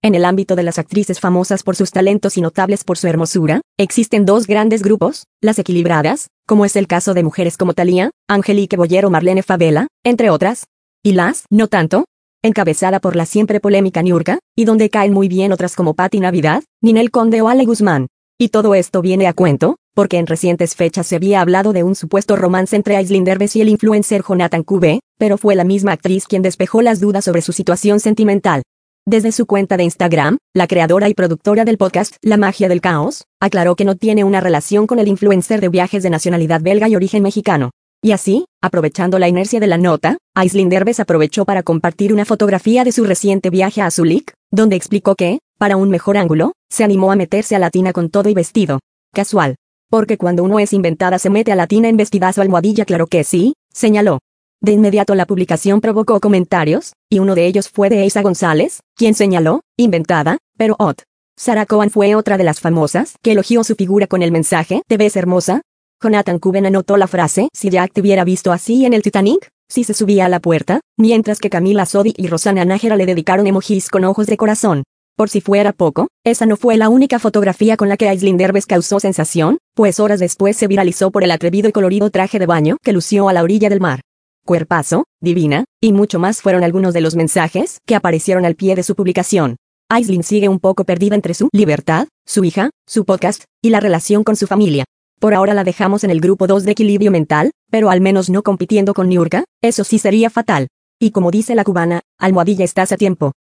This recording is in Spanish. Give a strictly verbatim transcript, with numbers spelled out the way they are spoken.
En el ámbito de las actrices famosas por sus talentos y notables por su hermosura, existen dos grandes grupos, las equilibradas, como es el caso de mujeres como Thalía, Angelique Boyer o Marlene Favela, entre otras, y las, no tanto, encabezada por la siempre polémica Niurka, y donde caen muy bien otras como Patti Navidad, Ninel Conde o Ale Guzmán. Y todo esto viene a cuento, porque en recientes fechas se había hablado de un supuesto romance entre Aislinn Derbez y el influencer Jonathan Q B, pero fue la misma actriz quien despejó las dudas sobre su situación sentimental. Desde su cuenta de Instagram, la creadora y productora del podcast La Magia del Caos, aclaró que no tiene una relación con el influencer de viajes de nacionalidad belga y origen mexicano. Y así, aprovechando la inercia de la nota, Aislinn Derbez aprovechó para compartir una fotografía de su reciente viaje a Zúrich, donde explicó que, para un mejor ángulo, se animó a meterse a la tina con todo y vestido. Casual. Porque cuando uno es inventada se mete a la tina en vestidazo almohadilla, claro que sí, señaló. De inmediato la publicación provocó comentarios, y uno de ellos fue de Eiza González, quien señaló, inventada, pero hot. Sarah Cohen fue otra de las famosas que elogió su figura con el mensaje, ¿te ves hermosa? Jonathan Q B anotó la frase, si Jack te hubiera visto así en el Titanic, si se subía a la puerta, mientras que Camila Sodi y Rosanna Nájera le dedicaron emojis con ojos de corazón. Por si fuera poco, esa no fue la única fotografía con la que Aislinn Derbez causó sensación, pues horas después se viralizó por el atrevido y colorido traje de baño que lució a la orilla del mar. Cuerpazo, divina, y mucho más fueron algunos de los mensajes que aparecieron al pie de su publicación. Aislinn sigue un poco perdida entre su libertad, su hija, su podcast, y la relación con su familia. Por ahora la dejamos en el grupo dos de equilibrio mental, pero al menos no compitiendo con Niurka, eso sí sería fatal. Y como dice la cubana, almohadilla estás a tiempo.